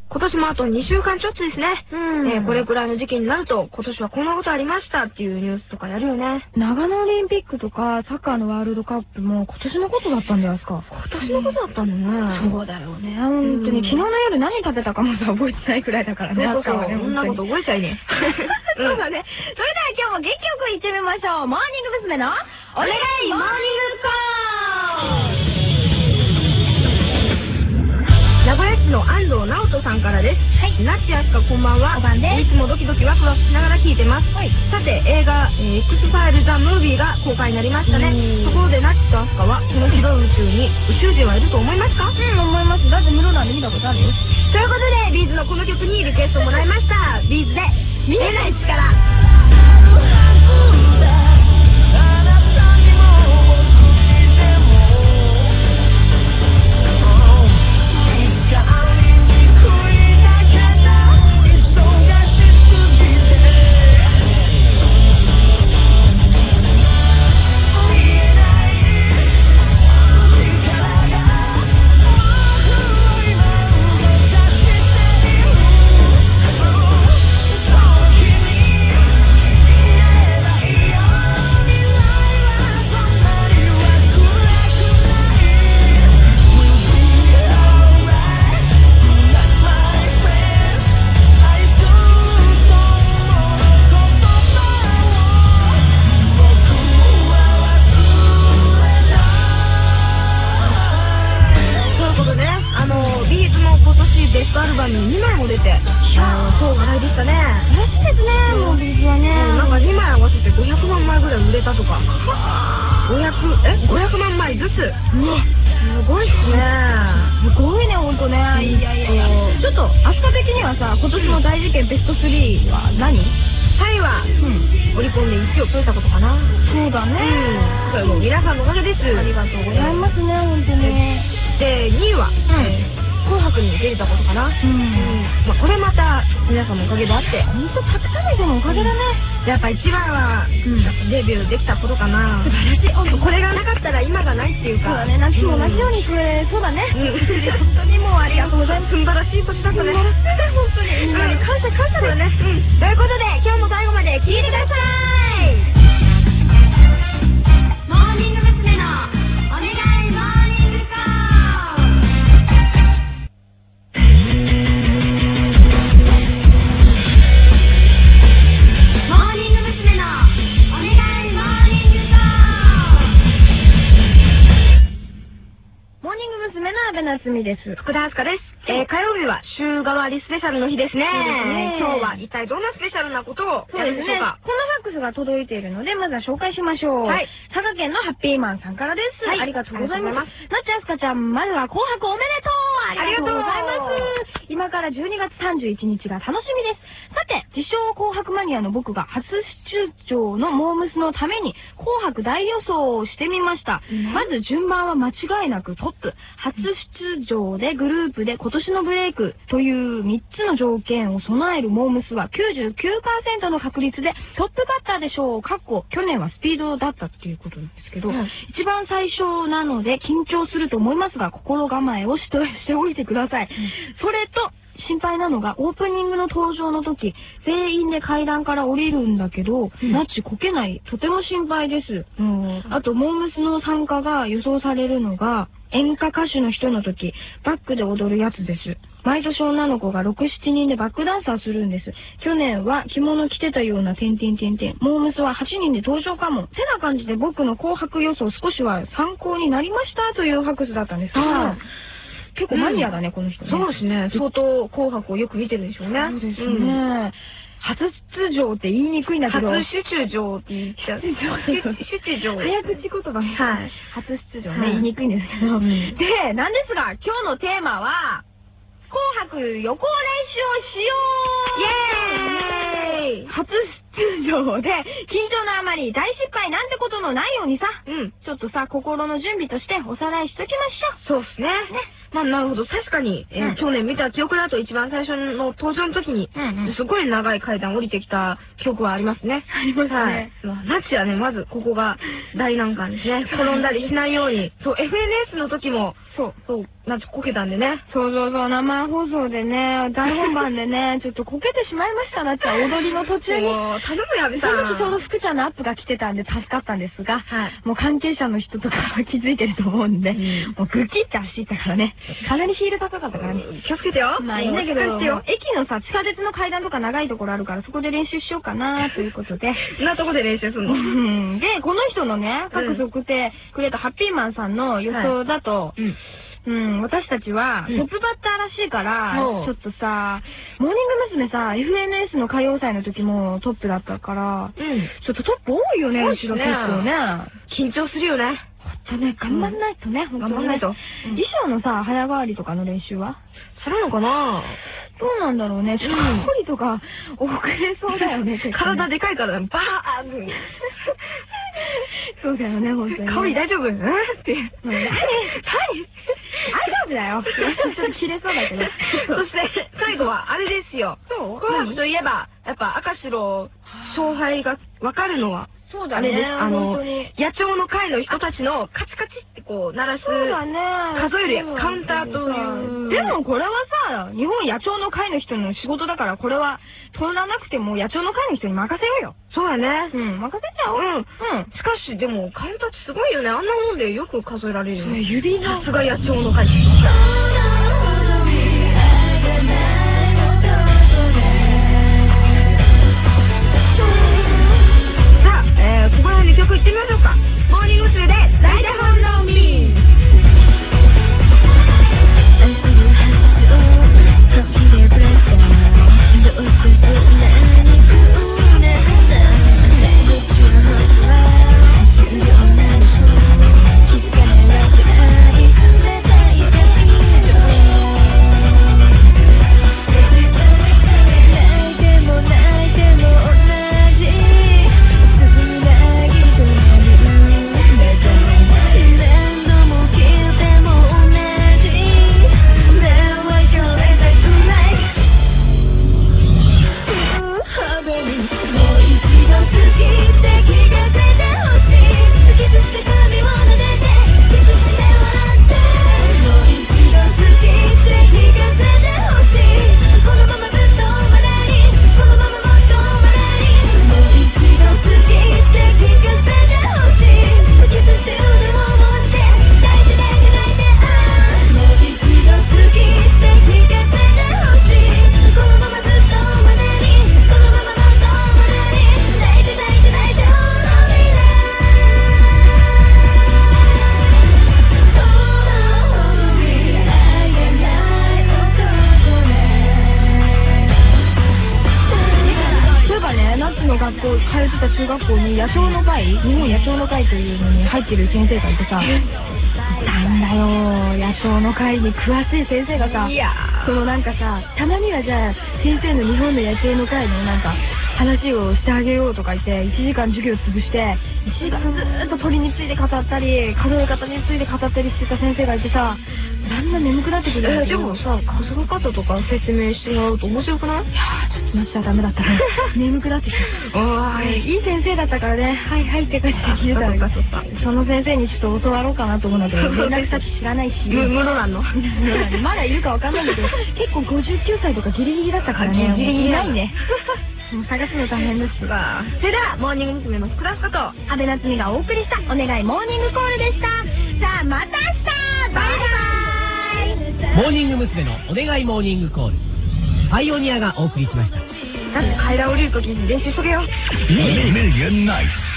今年もあと2週間ちょっとですね。これくらいの時期になると、今年はこんなことありましたっていうニュースとかやるよね。 長野オリンピックとか、サッカーのワールドカップも今年のことだったんじゃないですか。 今年のことだったんだね。 そうだよね。本当に昨日の夜何食べたかもさ、覚えてないくらいだからね。 そうそう、そんなこと覚えちゃいね。 そうだね。それでは今日も元気よくいってみましょう。モーニング娘。のお願いモーニングコール。 名古屋市の安藤直人さんからです。 はい。 なっちあすかこんばんは。 おばんです。 いつもドキドキワクワクしながら聞いてます。はい。さて、映画、X ファイルザ・ムービーが公開になりましたね。ところでなっちとあすかは、この広い宇宙に宇宙人はいると思いますか？ 思います。だって室蘭で見たことあるよ。 ということで、ビーズのこの曲にリクエストもらいました。ビーズで、見えない力。ベストアルバム2枚も出て、そう話題でしたね。 嬉しいですね、もうビーズはね。 なんか2枚合わせて500万枚ぐらい売れたとか。500万枚ずつ。すごいっすね。 すごいね、ほんとね。いやいやいや。ちょっと、明日的にはさ、今年の大事件ベスト3は何？ タイは、オリコンで1位を取れたことかな。 そうだね。 それも皆さんのおかげです。 ありがとうございますね、ほんとに。 で、2位は、紅白に出れたことかな。これまた皆さんのおかげであって、 ほんとたくさんの人のおかげだね。 やっぱ一番はデビューできたことかな。 素晴らしい。 これがなかったら今がないっていうか。 そうだね、夏も同じようにそれ、そうだね。本当にもうありがとうございます。 素晴らしい年だったね。 本当にみんなに感謝だね。 ということで今日も最後まで聞いてください。モーニング娘。のお願いモーニングコール。モーニング娘。のお願いモーニングコール。 モーニング娘。の阿部夏実です。 福田明日香です。火曜日は週替わりスペシャルの日ですね。今日は一体どんなスペシャルなことをやるでしょうか。 このファックスが届いているので、まずは紹介しましょう。はい。佐賀県のハッピーマンさんからです。ありがとうございます。なっちあすかちゃん、まずは紅白おめでとう。ありがとうございます。今から12月31日が楽しみです。さて、自称紅白マニアの僕が初出場のモームスのために紅白大予想をしてみました。まず順番は間違いなくトップ。初出場でグループで今年のブレイクという3つの条件を備えるモームスは 99% の確率でトップバッターでしょう。去年はスピードだったっていうことなんですけど、一番最初なので緊張すると思いますが、心構えをしておいてください。それと、心配なのがオープニングの登場の時、全員で階段から降りるんだけど、ナッチこけない。とても心配です。あと、モームスの参加が予想されるのが、演歌歌手の人の時、バックで踊るやつです。毎年女の子が6、7人でバックダンサーするんです。去年は着物着てたような点々。モームスは8人で登場かも。てな感じで僕の紅白予想少しは参考になりましたというファックスだったんですけど、結構マニアだね、この人ね。 そうですね。相当紅白をよく見てるんでしょうね。 そうですね。初出場って言いにくいんだけど。 初出場って言っちゃう。出場。 早口言葉ね。 はい。 初出場ね、言いにくいんですけど。で、なんですが、今日のテーマは、紅白予行練習をしよう。イエーイ。初出場で、緊張のあまり大失敗なんてことのないようにさ、ちょっとさ、心の準備としておさらいしときましょう。 そうですね。まあ、なるほど。確かに、去年見た記憶だと一番最初の登場の時に、すごい長い階段降りてきた記憶はありますね。 ありますね。 ナッチはね、まずここが大難関ですね。転んだりしないように。そう、FNS の時も、 そう、なんかこけたんでね。 そう、生放送でね、大本番でね、ちょっとこけてしまいましたなっちゃん、踊りの途中に。 もう、頼むよ、阿部さん。 その時ちょうど福ちゃんのアップが来てたんで助かったんですが、もう関係者の人とかは気づいてると思うんで、もうグキって走ったからね、かなりヒール高かったからね。 気をつけてよ。 まあいいんだけど、駅のさ、地下鉄の階段とか長いところあるから、そこで練習しようかなということで。 そんなとこで練習するの？ で、この人のね、各自送ってくれたハッピーマンさんの予想だと、私たちはトップバッターらしいから、ちょっとさ、モーニング娘。さ、FNS の歌謡祭の時もトップだったから、ちょっとトップ多いよね、後ろ結構ね。 緊張するよね。 ほんとね、頑張んないとね、ほんとね。 頑張んないと。 衣装のさ、早変わりとかの練習はするのかな？ どうなんだろうね。ちょっとカポリとか遅れそうだよね。 体でかいからバーンそうだよね、ほんとに。 香り大丈夫？って。 何？大丈夫だよ。ちょっと切れそうだけど。 そして最後はあれですよ。そうといえば、やっぱ赤白勝敗が分かるのは。 そうだね。 野鳥の会の人たちのカチカチってこう鳴らす。 そうだね。 数えるカウンターという。 でもこれはさ、日本野鳥の会の人の仕事だから、これは通らなくても野鳥の会の人に任せようよ。 そうだね。 任せちゃおう。 しかしでもカウンターってすごいよね。あんなもんでよく数えられるよね。 指の。 さすが野鳥の会。ここら辺で曲いってみましょうか。モーニング娘。で大体反応ミー。 中学校に野鳥の会、日本野鳥の会というのに入ってる先生がいてさ、なんだよ、野鳥の会に詳しい先生がさ、そのなんかさ、たまにはじゃあ先生の日本の野鳥の会のなんか話をしてあげようとか言って1時間授業潰して1時間ずーっと鳥について語ったり数え方について語ったりしてた先生がいてさ、だんだん眠くなってくるんだけど。 でもさ、数え方とか説明してもらうと面白くない？ いやー、ちょっと待っちゃダメだったね。眠くなってきた。いい先生だったからね、はいはいって感じで聞いてたんだけど、その先生にちょっと教わろうかなと思うんだけど、連絡先知らないし。 室蘭のまだいるかわかんないんだけど、結構59歳とかギリギリだったからね。ギリギリないね。もう探すの大変です。それでは、モーニング娘。の福田こと、 阿部夏美がお送りしたお願いモーニングコールでした。さあ、また明日バイバイ。 モーニング娘。のお願いモーニングコール、パイオニアがお送りしました。 だって階段降りるときに練習しとけよ。 1 million nights